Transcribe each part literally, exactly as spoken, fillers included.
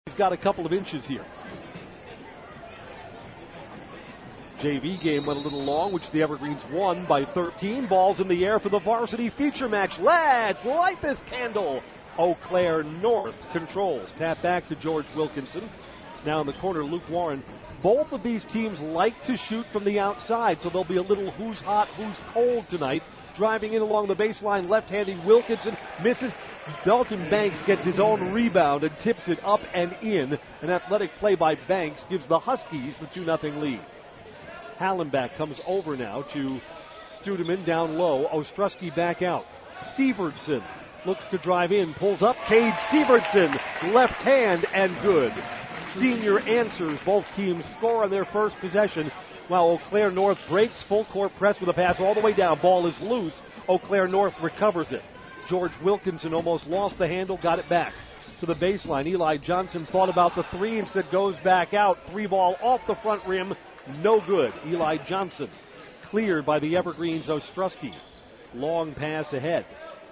He's got a couple of inches here. J V game went a little long, which the Evergreens won by thirteen. Balls in the air for the varsity feature match. Let's light this candle. Eau Claire North controls. Tap back to George Wilkinson. Now in the corner, Luke Warren. Both of these teams like to shoot from the outside, so there'll be a little who's hot, who's cold tonight. Driving in along the baseline, left-handed Wilkinson misses. Dalton Banks gets his own rebound and tips it up and in. An athletic play by Banks gives the Huskies the two nothing lead. Hallenbach comes over now to Studeman down low. Ostrowski back out. Sievertson looks to drive in, pulls up. Cade Sievertson, left hand and good. Senior answers. Both teams score on their first possession. While Eau Claire North breaks full court press with a pass all the way down. Ball is loose. Eau Claire North recovers it. George Wilkinson almost lost the handle, got it back to the baseline. Eli Johnson thought about the three, instead goes back out. Three ball off the front rim, no good. Eli Johnson cleared by the Evergreens' Ostrowski. Long pass ahead.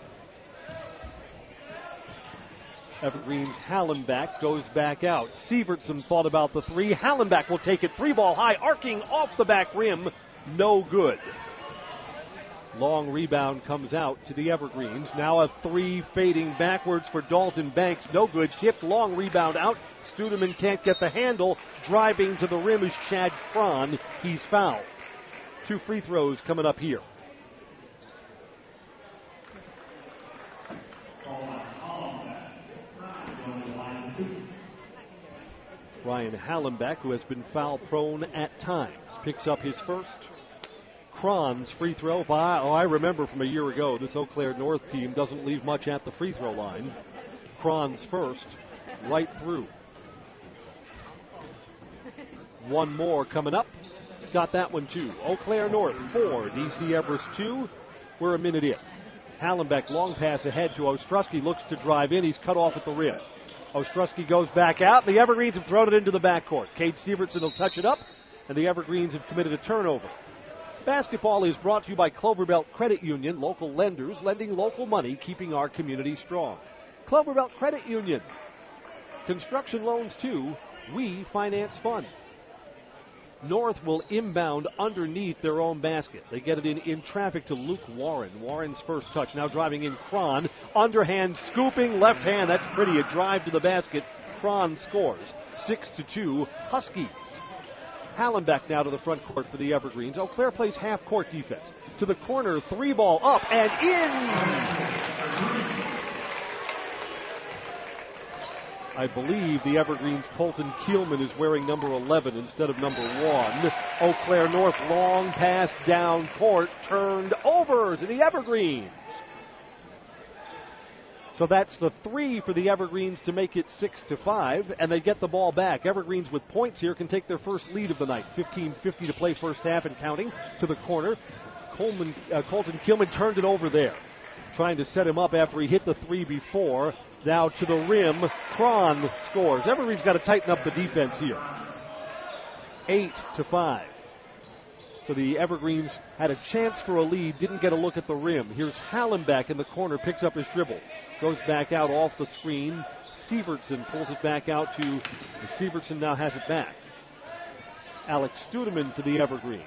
Evergreens Hallenbach goes back out. Sievertson thought about the three. Hallenbach will take it. Three ball high, arcing off the back rim. No good. Long rebound comes out to the Evergreens. Now a three fading backwards for Dalton Banks. No good. Tipped long rebound out. Studeman can't get the handle. Driving to the rim is Chad Cron. He's fouled. Two free throws coming up here. Ryan Hallenbach, who has been foul prone at times, picks up his first. Cron's free throw. Oh, I remember from a year ago, this Eau Claire North team doesn't leave much at the free throw line. Cron's first, right through. One more coming up. Got that one too. Eau Claire North four, D C Everest two. We're a minute in. Hallenbach long pass ahead to Ostrowski. Looks to drive in. He's cut off at the rim. Ostrowski goes back out. The Evergreens have thrown it into the backcourt. Cade Sievertson will touch it up, and the Evergreens have committed a turnover. Basketball is brought to you by Cloverbelt Credit Union, local lenders lending local money, keeping our community strong. Cloverbelt Credit Union. Construction loans too. We finance fun. North will inbound underneath their own basket. They get it in in traffic to Luke Warren. Warren's first touch. Now driving in Cron. Underhand scooping. Left hand. That's pretty. A drive to the basket. Cron scores. Six to two. Huskies. Hallenbach now to the front court for the Evergreens. Eau Claire plays half court defense. To the corner. Three ball up and in. I believe the Evergreens' Colton Keelman is wearing number eleven instead of number one. Eau Claire North long pass down court, turned over to the Evergreens. So that's the three for the Evergreens to make it six to five, and they get the ball back. Evergreens with points here can take their first lead of the night. fifteen fifty to play first half and counting. To the corner, Coleman, uh, Colton Keelman turned it over there, trying to set him up after he hit the three before. Now to the rim, Cron scores. Evergreens got to tighten up the defense here. Eight to five. So the Evergreens had a chance for a lead, didn't get a look at the rim. Here's Hallenbach in the corner, picks up his dribble, goes back out off the screen. Sievertson pulls it back out to, Sievertson now has it back. Alex Studeman for the Evergreens.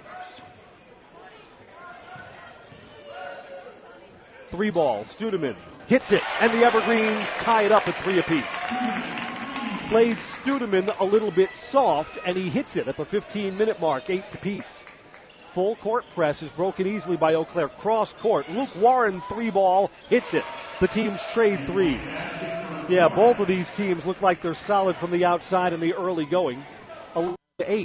Three ball, Studeman hits it, and the Evergreens tie it up at three apiece. Played Studeman a little bit soft, and he hits it at the fifteen-minute mark, eight apiece. Full court press is broken easily by Eau Claire. Cross court, Luke Warren three ball, hits it. The teams trade threes. Yeah, both of these teams look like they're solid from the outside in the early going. eleven to eight.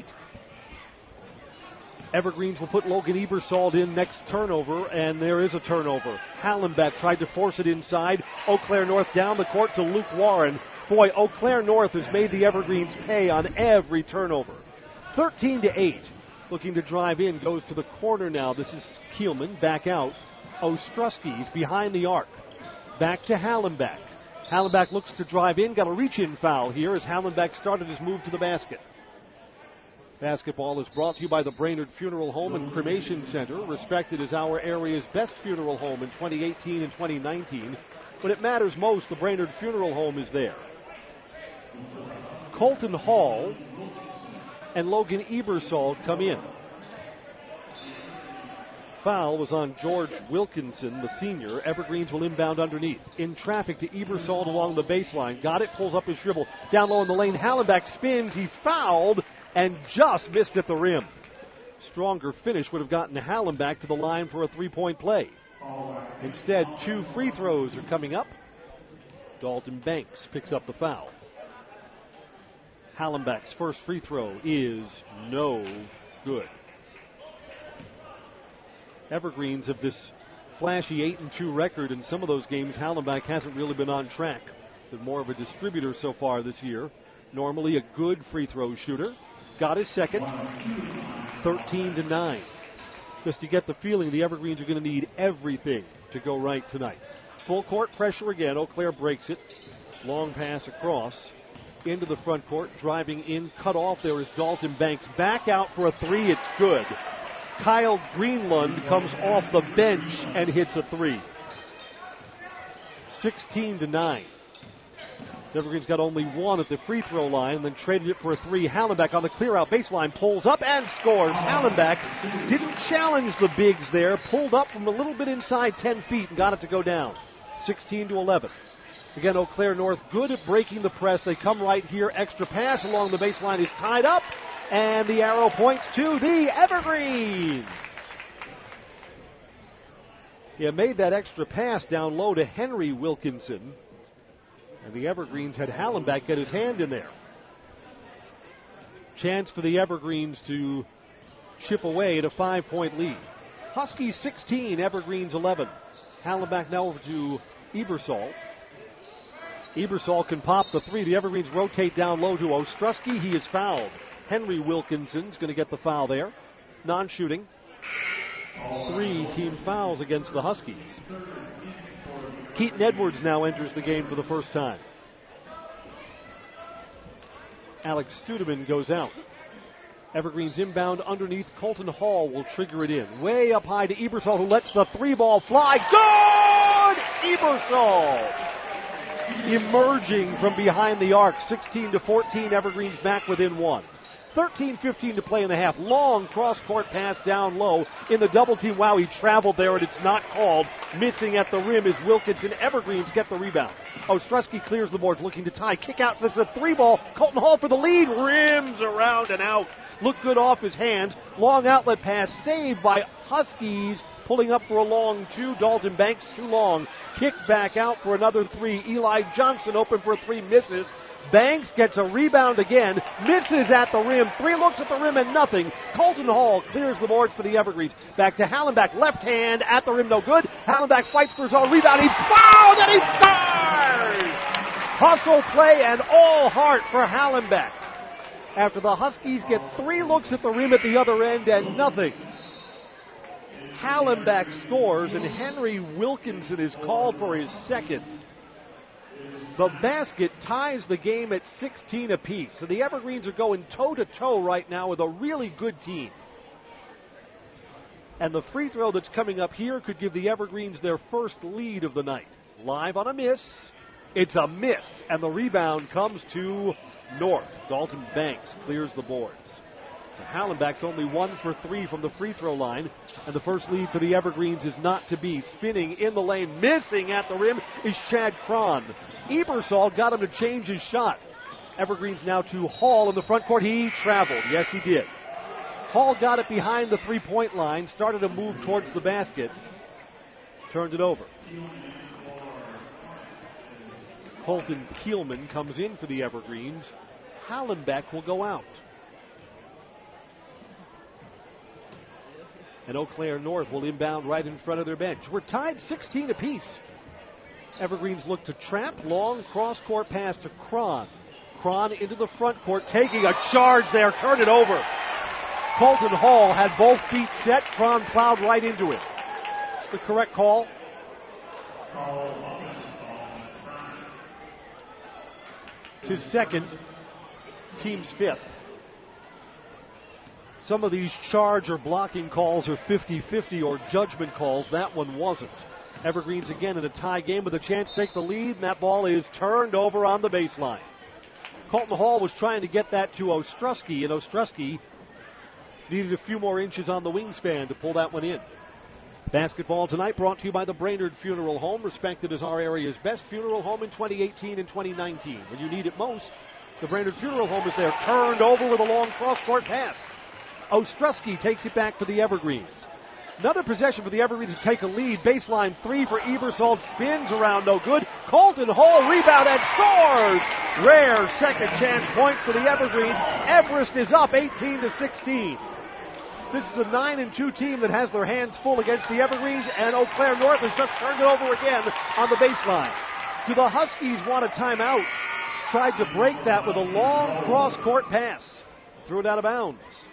Evergreens will put Logan Ebersole in next turnover, and there is a turnover. Hallenbach tried to force it inside. Eau Claire North down the court to Luke Warren. Boy, Eau Claire North has made the Evergreens pay on every turnover. thirteen to eight. Looking to drive in, goes to the corner now. This is Keelman, back out. Ostrowski's behind the arc. Back to Hallenbach. Hallenbach looks to drive in, got a reach-in foul here as Hallenbach started his move to the basket. Basketball is brought to you by the Brainerd Funeral Home and Cremation Center, respected as our area's best funeral home in twenty eighteen and twenty nineteen. When it matters most, the Brainerd Funeral Home is there. Colton Hall and Logan Ebersol come in. Foul was on George Wilkinson, the senior. Evergreens will inbound underneath. In traffic to Ebersol along the baseline. Got it, pulls up his dribble. Down low in the lane, Hallenbeck spins. He's fouled and just missed at the rim. Stronger finish would have gotten Hallenbeck to the line for a three-point play. Instead, two free throws are coming up. Dalton Banks picks up the foul. Hallenbeck's first free throw is no good. Evergreens have this flashy eight and two record. In some of those games, Hallenbeck hasn't really been on track. Been more of a distributor so far this year. Normally a good free throw shooter. Got his second. thirteen to nine. Just to get the feeling the Evergreens are going to need everything to go right tonight. Full court pressure again. Eau Claire breaks it. Long pass across. Into the front court. Driving in. Cut off. There is Dalton Banks. Back out for a three. It's good. Kyle Greenlund comes off the bench and hits a three. sixteen to nine. Evergreen's got only one at the free throw line and then traded it for a three. Hallenbeck on the clear out baseline pulls up and scores. Hallenbeck didn't challenge the bigs there. Pulled up from a little bit inside ten feet and got it to go down. sixteen to eleven. Again, Eau Claire North good at breaking the press. They come right here. Extra pass along the baseline is tied up. And the arrow points to the Evergreens. He made that extra pass down low to Henry Wilkinson. And the Evergreens had Hallenbeck get his hand in there. Chance for the Evergreens to chip away at a five-point lead. Huskies sixteen, Evergreens eleven. Hallenbeck now over to Ebersol. Ebersol can pop the three. The Evergreens rotate down low to Ostrowski. He is fouled. Henry Wilkinson's going to get the foul there. Non-shooting. Three team fouls against the Huskies. Keaton Edwards now enters the game for the first time. Alex Studeman goes out. Evergreens inbound underneath. Colton Hall will trigger it in. Way up high to Ebersol, who lets the three ball fly. Good! Ebersol! Emerging from behind the arc. sixteen to fourteen, Evergreens back within one. thirteen fifteen to play in the half. Long cross-court pass down low in the double team. Wow, he traveled there and it's not called. Missing at the rim is Wilkinson. Evergreens get the rebound. Ostrowski clears the board, looking to tie. Kick out. This is a three ball. Colton Hall for the lead. Rims around and out. Looked good off his hands. Long outlet pass saved by Huskies. Pulling up for a long two. Dalton Banks too long. Kick back out for another three. Eli Johnson open for a three. Misses. Banks gets a rebound again. Misses at the rim. Three looks at the rim and nothing. Colton Hall clears the boards for the Evergreens. Back to Hallenbeck. Left hand at the rim. No good. Hallenbeck fights for his own rebound. He's fouled and he scores! Hustle play and all heart for Hallenbeck. After the Huskies get three looks at the rim at the other end and nothing. Hallenbeck scores, and Henry Wilkinson is called for his second. The basket ties the game at sixteen apiece. So the Evergreens are going toe-to-toe right now with a really good team. And the free throw that's coming up here could give the Evergreens their first lead of the night. Live on a miss. It's a miss, and the rebound comes to North. Dalton Banks clears the boards. So Hallenbeck's only one for three from the free throw line, and the first lead for the Evergreens is not to be. Spinning in the lane, missing at the rim is Chad Cron. Ebersol got him to change his shot. Evergreens now to Hall in the front court. He traveled. Yes, he did. Hall got it behind the three-point line, started to move towards the basket, turned it over. Colton Kielman comes in for the Evergreens. Hallenbeck will go out. And Eau Claire North will inbound right in front of their bench. We're tied sixteen apiece. Evergreens look to trap. Long cross-court pass to Cron. Cron into the front court, taking a charge there. Turn it over. Colton Hall had both feet set. Cron plowed right into it. It's the correct call. It's his second, team's fifth. Some of these charge or blocking calls are fifty-fifty or judgment calls. That one wasn't. Evergreens again in a tie game with a chance to take the lead, and that ball is turned over on the baseline. Colton Hall was trying to get that to Ostrowski, and Ostrowski needed a few more inches on the wingspan to pull that one in. Basketball tonight brought to you by the Brainerd Funeral Home, respected as our area's best funeral home in twenty eighteen and twenty nineteen. When you need it most, the Brainerd Funeral Home is there. Turned over with a long cross-court pass. Ostrowski takes it back for the Evergreens. Another possession for the Evergreens to take a lead. Baseline three for Ebersol. Spins around, no good. Colton Hall rebound and scores. Rare second chance points for the Evergreens. Everest is up eighteen to sixteen. This is a nine and two team that has their hands full against the Evergreens, and Eau Claire North has just turned it over again on the baseline. Do the Huskies want a timeout? Tried to break that with a long cross-court pass. Threw it out of bounds.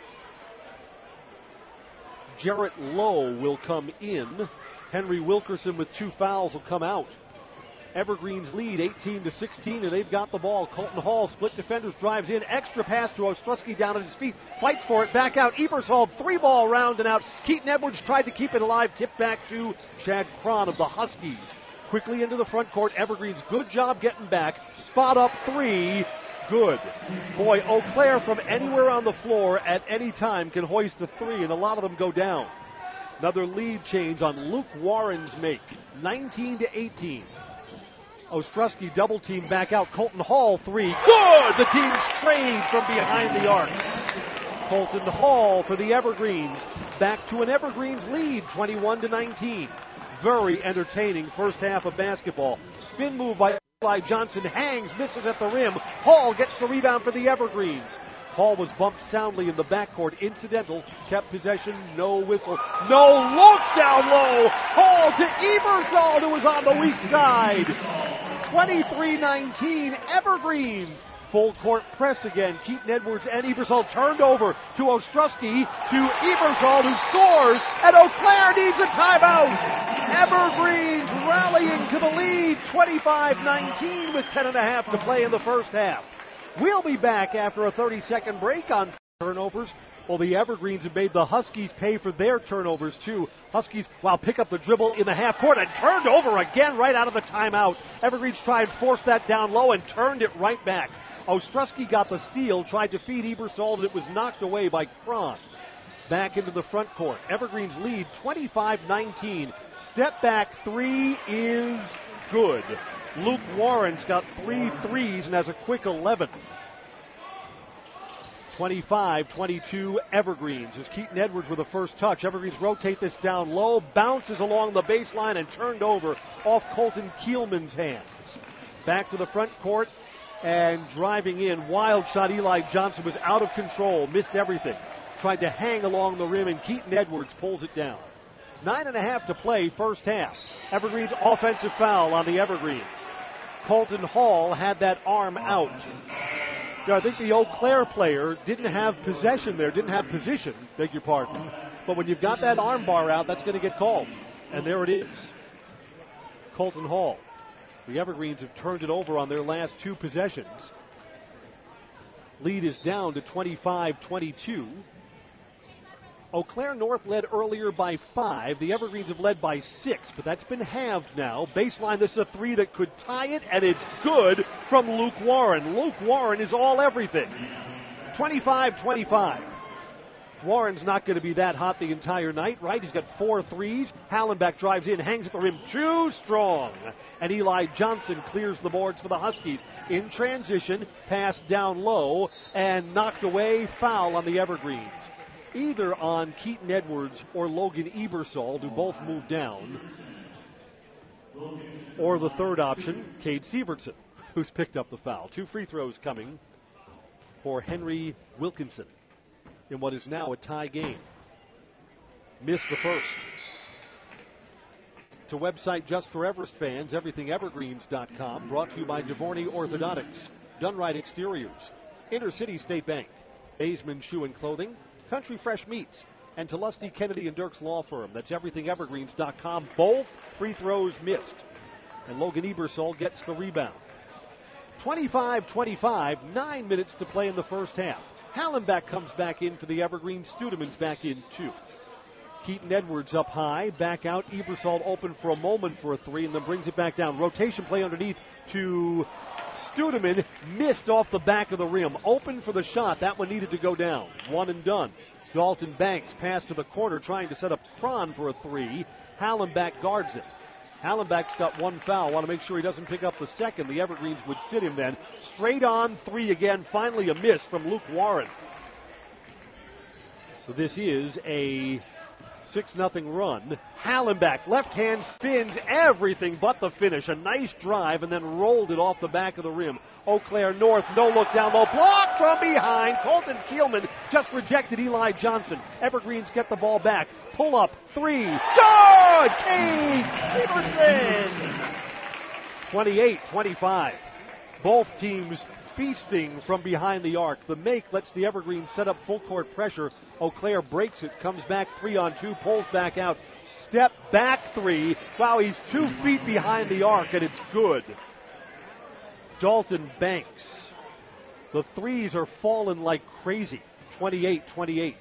Jarrett Lowe will come in. Henry Wilkerson with two fouls will come out. Evergreens lead eighteen to sixteen, and they've got the ball. Colton Hall, split defenders, drives in. Extra pass to Ostrowski down at his feet. Fights for it, back out. Ebersol, three ball round and out. Keaton Edwards tried to keep it alive. Tip back to Chad Cron of the Huskies. Quickly into the front court. Evergreens, good job getting back. Spot up three. Good. Boy, Eau Claire from anywhere on the floor at any time can hoist the three, and a lot of them go down. Another lead change on Luke Warren's make. nineteen to eighteen. Ostrowski double team back out. Colton Hall three. Good! The team's trained from behind the arc. Colton Hall for the Evergreens. Back to an Evergreens lead, twenty-one to nineteen. Very entertaining first half of basketball. Spin move by Eli Johnson. Hangs, misses at the rim. Hall gets the rebound for the Evergreens. Hall was bumped soundly in the backcourt. Incidental. Kept possession. No whistle. No look down low. Hall to Ebersol, who was on the weak side. twenty-three nineteen. Evergreens. Full court press again. Keaton Edwards and Ebersol turned over to Ostrowski, to Ebersol, who scores, and Eau Claire needs a timeout. Evergreens rallying to the lead, twenty-five nineteen with ten and a half to play in the first half. We'll be back after a thirty-second break on turnovers. Well, the Evergreens have made the Huskies pay for their turnovers, too. Huskies, wow, pick up the dribble in the half court and turned over again right out of the timeout. Evergreens tried and forced that down low and turned it right back. Ostrowski got the steal, tried to feed Ebersol, and it was knocked away by Cron. Back into the front court. Evergreens lead twenty-five nineteen. Step back three is good. Luke Warren's got three threes and has a quick eleven. twenty-five twenty-two Evergreens. As Keaton Edwards with the first touch. Evergreens rotate this down low, bounces along the baseline and turned over off Colton Kielman's hands. Back to the front court and driving in. Wild shot. Eli Johnson was out of control, missed everything. Tried to hang along the rim, and Keaton Edwards pulls it down. Nine and a half to play, first half. Evergreens offensive foul on the Evergreens. Colton Hall had that arm out. Yeah, I think the Eau Claire player didn't have possession there, didn't have position, beg your pardon. But when you've got that arm bar out, that's going to get called. And there it is. Colton Hall. The Evergreens have turned it over on their last two possessions. Lead is down to twenty-five twenty-two. Eau Claire North led earlier by five. The Evergreens have led by six, but that's been halved now. Baseline, this is a three that could tie it, and it's good from Luke Warren. Luke Warren is all everything. twenty-five twenty-five. Warren's not going to be that hot the entire night, right? He's got four threes. Hallenbeck drives in, hangs at the rim, too strong. And Eli Johnson clears the boards for the Huskies. In transition, pass down low, and knocked away, foul on the Evergreens. Either on Keaton Edwards or Logan Ebersol, who both moved down. Or the third option, Cade Sievertson, who's picked up the foul. Two free throws coming for Henry Wilkinson in what is now a tie game. Missed the first. To website just for Everest fans, everything evergreens dot com, brought to you by DeVorney Orthodontics, Dunright Exteriors, Intercity State Bank, Baseman Shoe and Clothing, Country Fresh Meats, and to Lusty, Kennedy and Dirk's Law Firm. That's everything evergreens dot com. Both free throws missed. And Logan Ebersol gets the rebound. twenty-five twenty-five, nine minutes to play in the first half. Hallenbeck comes back in for the Evergreens. Studemann's back in too. Keaton Edwards up high, back out. Ebersol open for a moment for a three and then brings it back down. Rotation play underneath to Studeman. Missed off the back of the rim. Open for the shot. That one needed to go down. One and done. Dalton Banks pass to the corner trying to set up Cron for a three. Hallenbach guards it. Hallenbach's got one foul. Want to make sure he doesn't pick up the second. The Evergreens would sit him then. Straight on three again. Finally a miss from Luke Warren. So this is a six nothing run. Hallenbach, left hand spins everything but the finish. A nice drive and then rolled it off the back of the rim. Eau Claire North, no look down low. Block from behind. Colton Kielman just rejected Eli Johnson. Evergreens get the ball back. Pull up, three. Good! Cade Severson! twenty-eight twenty-five. Both teams feasting from behind the arc. The make lets the Evergreens set up full court pressure. Eau Claire breaks it, comes back three on two, pulls back out. Step back three. Wow, he's two feet behind the arc, and it's good. Dalton Banks. The threes are falling like crazy. twenty-eight twenty-eight.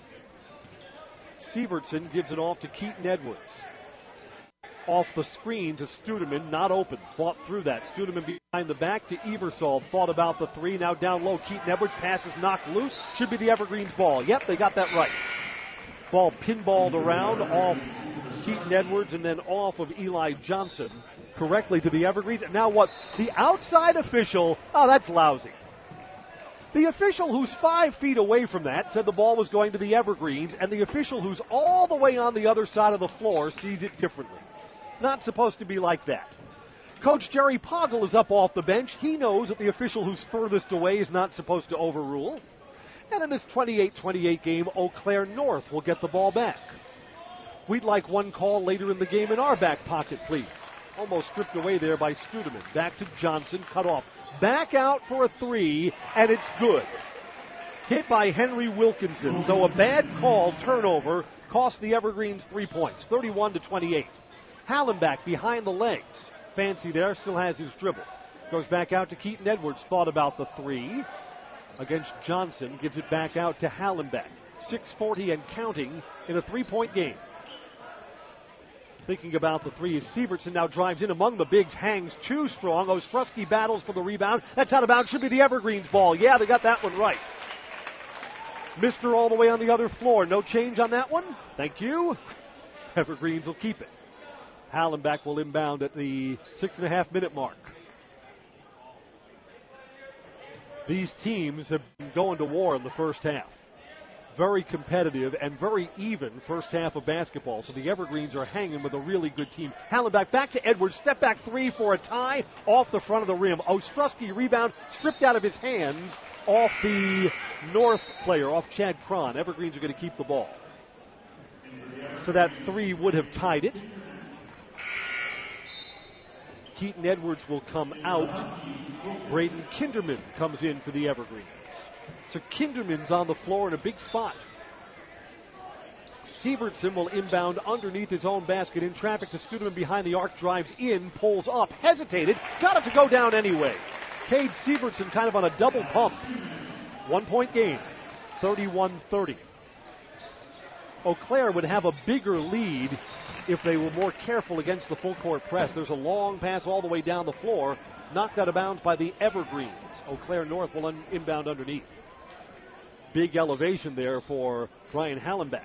Severson gives it off to Keaton Edwards. Off the screen to Studeman, not open. Fought through that. Studeman behind the back to Ebersol. Thought about the three. Now down low. Keaton Edwards passes knocked loose. Should be the Evergreens ball. Yep, they got that right. Ball pinballed around off Keaton Edwards and then off of Eli Johnson correctly to the Evergreens. And now what? The outside official. Oh, that's lousy. The official who's five feet away from that said the ball was going to the Evergreens, and the official who's all the way on the other side of the floor sees it differently. Not supposed to be like that. Coach Jerry Poggle is up off the bench. He knows that the official who's furthest away is not supposed to overrule. And in this twenty-eight twenty-eight game, Eau Claire North will get the ball back. We'd like one call later in the game in our back pocket, please. Almost stripped away there by Studeman. Back to Johnson, cut off. Back out for a three, and it's good. Hit by Henry Wilkinson. So a bad call, turnover, cost the Evergreens three points, thirty-one to twenty-eight. Hallenbach behind the legs. Fancy there, still has his dribble. Goes back out to Keaton Edwards, thought about the three. Against Johnson, gives it back out to Hallenbach. six forty and counting in a three-point game. Thinking about the three, Severson now drives in among the bigs, hangs too strong. Ostrowski battles for the rebound. That's out of bounds, should be the Evergreens ball. Yeah, they got that one right. Mister all the way on the other floor. No change on that one. Thank you. Evergreens will keep it. Hallenbach will inbound at the six and a half minute mark. These teams have been going to war in the first half. Very competitive and very even first half of basketball. So the Evergreens are hanging with a really good team. Hallenbach back to Edwards. Step back three for a tie off the front of the rim. Ostrowski rebound stripped out of his hands off the North player, off Chad Cron. Evergreens are going to keep the ball. So that three would have tied it. Keaton Edwards will come out. Braden Kinderman comes in for the Evergreens. So Kinderman's on the floor in a big spot. Severson will inbound underneath his own basket in traffic to Studeman behind the arc, drives in, pulls up, hesitated, got it to go down anyway. Cade Severson kind of on a double pump. One-point game, thirty-one thirty. Eau Claire would have a bigger lead if they were more careful against the full court press. There's a long pass all the way down the floor, knocked out of bounds by the Evergreens. Eau Claire North will un- inbound underneath. Big elevation there for Brian Hallenbach.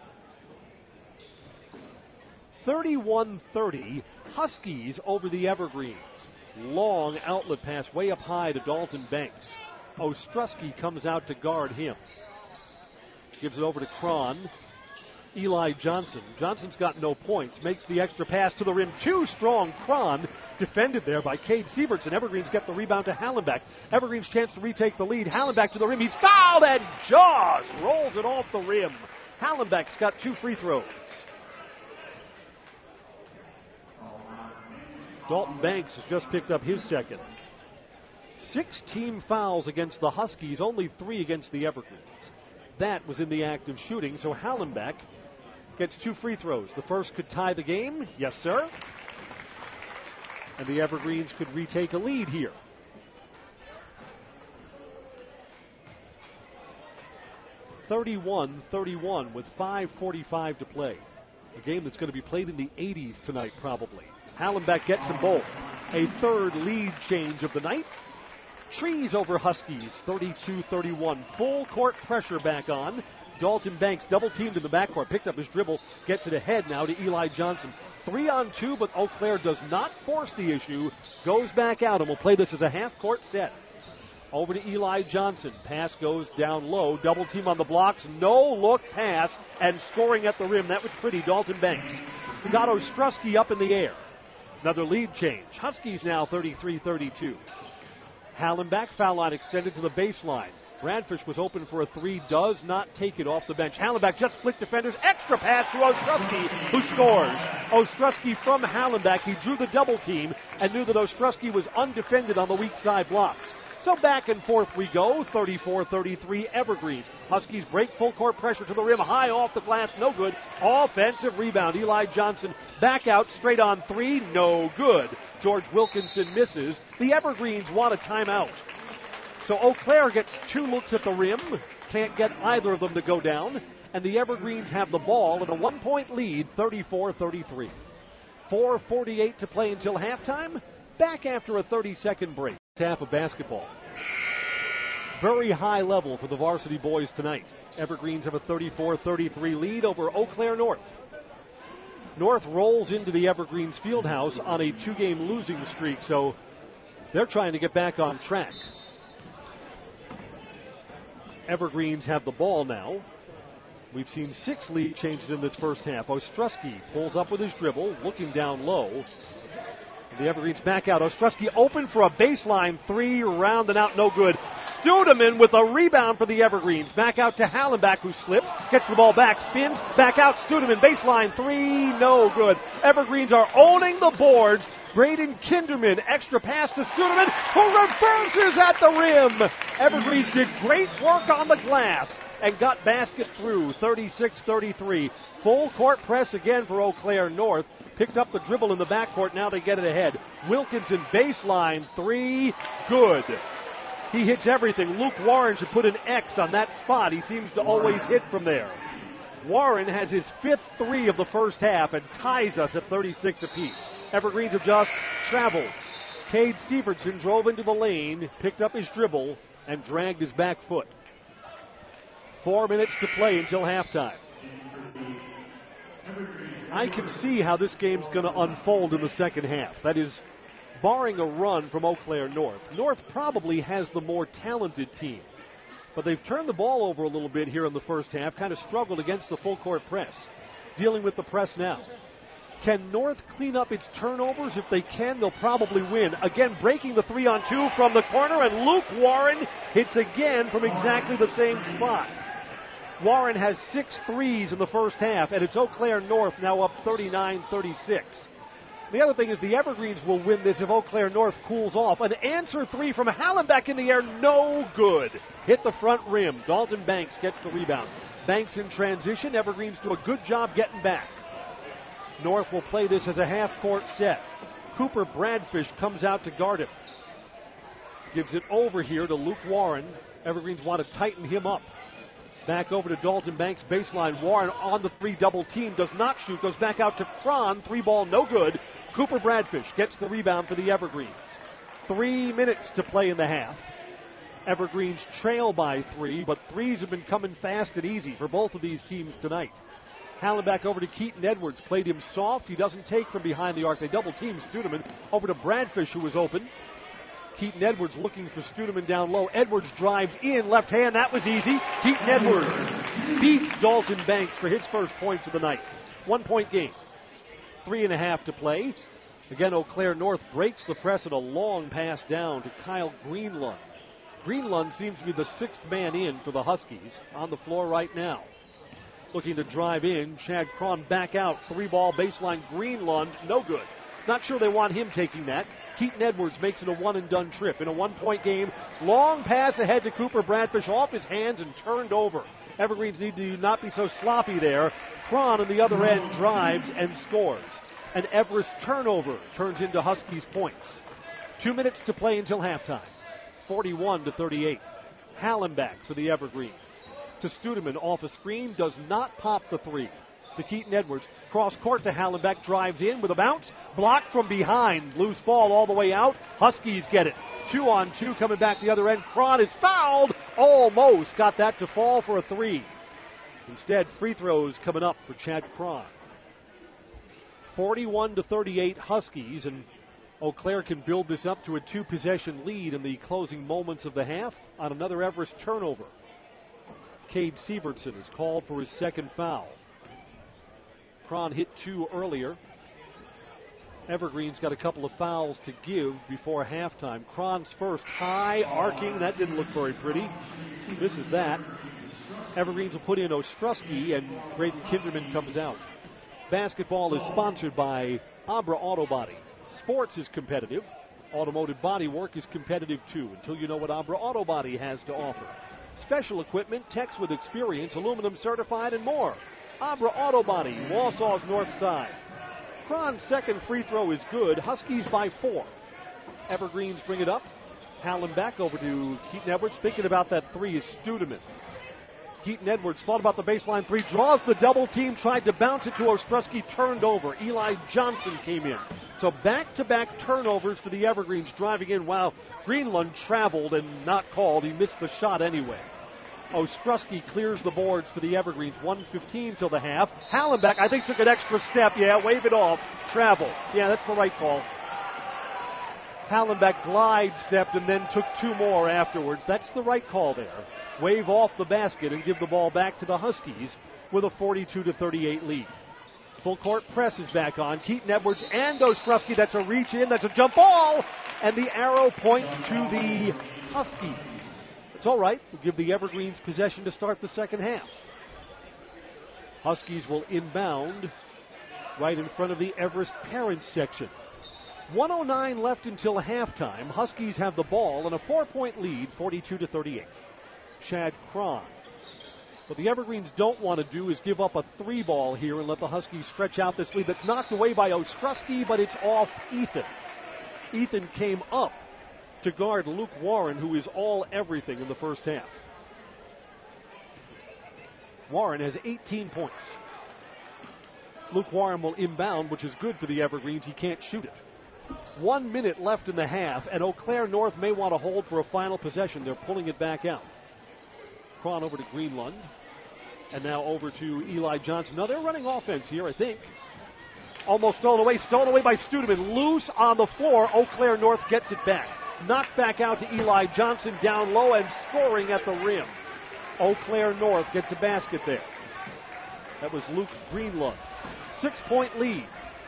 thirty-one thirty, Huskies over the Evergreens. Long outlet pass way up high to Dalton Banks. Ostrowski comes out to guard him. Gives it over to Cron. Eli Johnson. Johnson's got no points. Makes the extra pass to the rim. Too strong. Cron defended there by Cade Severson. Evergreens get the rebound to Hallenbach. Evergreens chance to retake the lead. Hallenbach to the rim. He's fouled and Jaws rolls it off the rim. Hallenbach's got two free throws. Dalton Banks has just picked up his second. Six team fouls against the Huskies, only three against the Evergreens. That was in the act of shooting, so Hallenbach gets two free throws. The first could tie the game. Yes, sir. And the Evergreens could retake a lead here. thirty-one thirty-one with five forty-five to play. A game that's going to be played in the eighties tonight, probably. Hallenbeck gets them both. A third lead change of the night. Trees over Huskies, thirty-two thirty-one. Full court pressure back on. Dalton Banks double teamed in the backcourt, picked up his dribble, gets it ahead now to Eli Johnson. Three on two, but Eau Claire does not force the issue. Goes back out, and we'll play this as a half-court set. Over to Eli Johnson. Pass goes down low. Double team on the blocks. No look pass, and scoring at the rim. That was pretty. Dalton Banks. Got Ostrowski up in the air. Another lead change. Huskies now thirty-three thirty-two. Hallenbeck, foul line extended to the baseline. Bradfish was open for a three, does not take it off the bench. Hallenbeck just split defenders, extra pass to Ostrowski, who scores. Ostrowski from Hallenbeck. He drew the double team and knew that Ostrowski was undefended on the weak side blocks. So back and forth we go, thirty-four thirty-three Evergreens. Huskies break full court pressure to the rim, high off the glass, no good. Offensive rebound, Eli Johnson back out, straight on three, no good. George Wilkinson misses. The Evergreens want a timeout. So Eau Claire gets two looks at the rim, can't get either of them to go down, and the Evergreens have the ball in a one-point lead, thirty-four thirty-three. four forty-eight to play until halftime, back after a thirty-second break. Half of basketball. Very high level for the varsity boys tonight. Evergreens have a thirty-four thirty-three lead over Eau Claire North. North rolls into the Evergreens Fieldhouse on a two-game losing streak, so they're trying to get back on track. Evergreens have the ball now. We've seen six lead changes in this first half. Ostrowski pulls up with his dribble, looking down low. The Evergreens back out. Ostrowski open for a baseline three, round and out, no good. Studeman with a rebound for the Evergreens. Back out to Hallenbeck, who slips, gets the ball back, spins, back out. Studeman, baseline three, no good. Evergreens are owning the boards. Braden Kinderman, extra pass to Studeman, who reverses at the rim. Evergreens did great work on the glass and got basket through, thirty-six thirty-three. Full court press again for Eau Claire North. Picked up the dribble in the backcourt, now they get it ahead. Wilkinson, baseline three, good. He hits everything. Luke Warren should put an X on that spot. He seems to always hit from there. Warren has his fifth three of the first half and ties us at thirty-six apiece. Evergreens have just traveled. Cade Sievertson drove into the lane, picked up his dribble, and dragged his back foot. Four minutes to play until halftime. I can see how this game's going to unfold in the second half. That is, barring a run from Eau Claire North. North probably has the more talented team, but they've turned the ball over a little bit here in the first half, kind of struggled against the full court press. Dealing with the press now. Can North clean up its turnovers? If they can, they'll probably win. Again, breaking the three on two from the corner, and Luke Warren hits again from exactly the same spot. Warren has six threes in the first half, and it's Eau Claire North now up thirty-nine thirty-six. The other thing is the Evergreens will win this if Eau Claire North cools off. An answer three from Hallenbeck in the air, no good. Hit the front rim. Dalton Banks gets the rebound. Banks in transition. Evergreens do a good job getting back. North will play this as a half-court set. Cooper Bradfish comes out to guard him. Gives it over here to Luke Warren. Evergreens want to tighten him up. Back over to Dalton Banks, baseline. Warren on the three, double team, does not shoot, goes back out to Cron, three ball, no good. Cooper Bradfish gets the rebound for the Evergreens. Three minutes to play in the half. Evergreens trail by three, but threes have been coming fast and easy for both of these teams tonight. Hallenbeck over to Keaton Edwards, played him soft. He doesn't take from behind the arc. They double team Studeman. Over to Bradfish, who was open. Keaton Edwards looking for Studeman down low. Edwards drives in, left hand, that was easy. Keaton Edwards beats Dalton Banks for his first points of the night. One point game. Three and a half to play. Again, Eau Claire North breaks the press and a long pass down to Kyle Greenlund. Greenlund seems to be the sixth man in for the Huskies on the floor right now. Looking to drive in, Chad Cron back out, three ball baseline, Greenlund, no good. Not sure they want him taking that. Keaton Edwards makes it a one-and-done trip. In a one-point game, long pass ahead to Cooper Bradfish, off his hands and turned over. Evergreens need to not be so sloppy there. Cron on the other end drives and scores. An Everest turnover turns into Huskies points. Two minutes to play until halftime. forty-one to thirty-eight. Hallenbeck for the Evergreens. to Studeman off a screen, does not pop the three. To Keaton Edwards, cross court to Hallenbeck, drives in with a bounce, blocked from behind, loose ball all the way out. Huskies get it. Two on two coming back the other end. Cron is fouled, almost got that to fall for a three. Instead, free throws coming up for Chad Cron. forty-one to thirty-eight Huskies, and Eau Claire can build this up to a two-possession lead in the closing moments of the half on another Everest turnover. Cade Sievertson is called for his second foul. Cron hit two earlier. Evergreen's got a couple of fouls to give before halftime. Cron's first, high, arcing. That didn't look very pretty. Misses that. Evergreens will put in Ostrowski, and Braden Kinderman comes out. Basketball is sponsored by Abra Auto Body. Sports is competitive. Automotive body work is competitive too, until you know what Abra Auto Body has to offer. Special equipment, techs with experience, aluminum certified, and more. Abra Auto Body, Wausau's north side. Cron's second free throw is good. Huskies by four. Evergreens bring it up. Hallenbeck over to Keaton Edwards. Thinking about that three is Studeman. Keaton Edwards thought about the baseline three, draws the double team, tried to bounce it to Ostrowski, turned over. Eli Johnson came in. So back-to-back turnovers for the Evergreens driving in. While Greenlund traveled and not called. He missed the shot anyway. Ostrowski clears the boards for the Evergreens. one fifteen till the half. Hallenbeck, I think, took an extra step. Yeah, wave it off. Travel. Yeah, that's the right call. Hallenbeck glide stepped and then took two more afterwards. That's the right call there. Wave off the basket and give the ball back to the Huskies with a forty-two to thirty-eight lead. Full court press is back on. Keaton Edwards and Ostrowski. That's a reach in. That's a jump ball. And the arrow points to the Huskies. It's all right. We'll give the Evergreens possession to start the second half. Huskies will inbound right in front of the Everest parents section. one oh nine left until halftime. Huskies have the ball and a four-point lead, forty-two to thirty-eight. Chad Cron. What the Evergreens don't want to do is give up a three ball here and let the Huskies stretch out this lead. That's knocked away by Ostrowski, but it's off Ethan. Ethan came up to guard Luke Warren, who is all everything in the first half. Warren has eighteen points. Luke Warren will inbound, which is good for the Evergreens. He can't shoot it. One minute left in the half, and Eau Claire North may want to hold for a final possession. They're pulling it back out. Cron over to Greenlund, and now over to Eli Johnson. Now they're running offense here, I think. Almost stolen away, stolen away by Studeman. Loose on the floor. Eau Claire North gets it back. Knocked back out to Eli Johnson down low and scoring at the rim. Eau Claire North gets a basket there. That was Luke Greenlund. Six-point lead.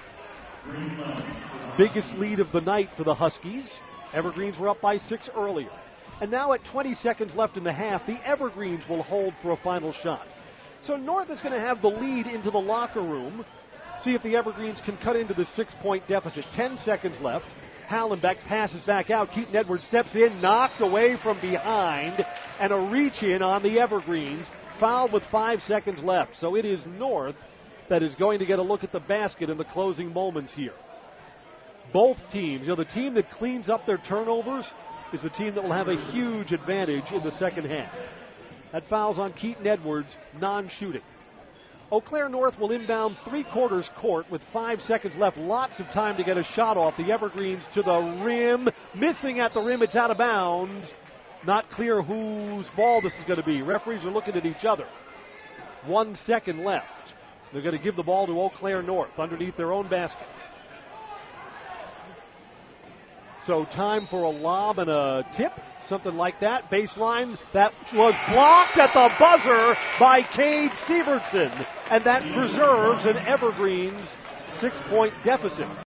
Biggest lead of the night for the Huskies. Evergreens were up by six earlier. And now at twenty seconds left in the half, the Evergreens will hold for a final shot. So North is going to have the lead into the locker room. See if the Evergreens can cut into the six-point deficit. Ten seconds left. Hallenbeck passes back out. Keaton Edwards steps in, knocked away from behind, and a reach in on the Evergreens. Fouled with five seconds left. So it is North that is going to get a look at the basket in the closing moments here. Both teams, you know, the team that cleans up their turnovers is the team that will have a huge advantage in the second half. That foul's on Keaton Edwards, non-shooting. Eau Claire North will inbound three-quarters court with five seconds left. Lots of time to get a shot off. The Evergreens to the rim. Missing at the rim. It's out of bounds. Not clear whose ball this is going to be. Referees are looking at each other. One second left. They're going to give the ball to Eau Claire North underneath their own basket. So time for a lob and a tip, something like that. Baseline, that was blocked at the buzzer by Cade Sievertson. And that preserves an Evergreens six-point deficit.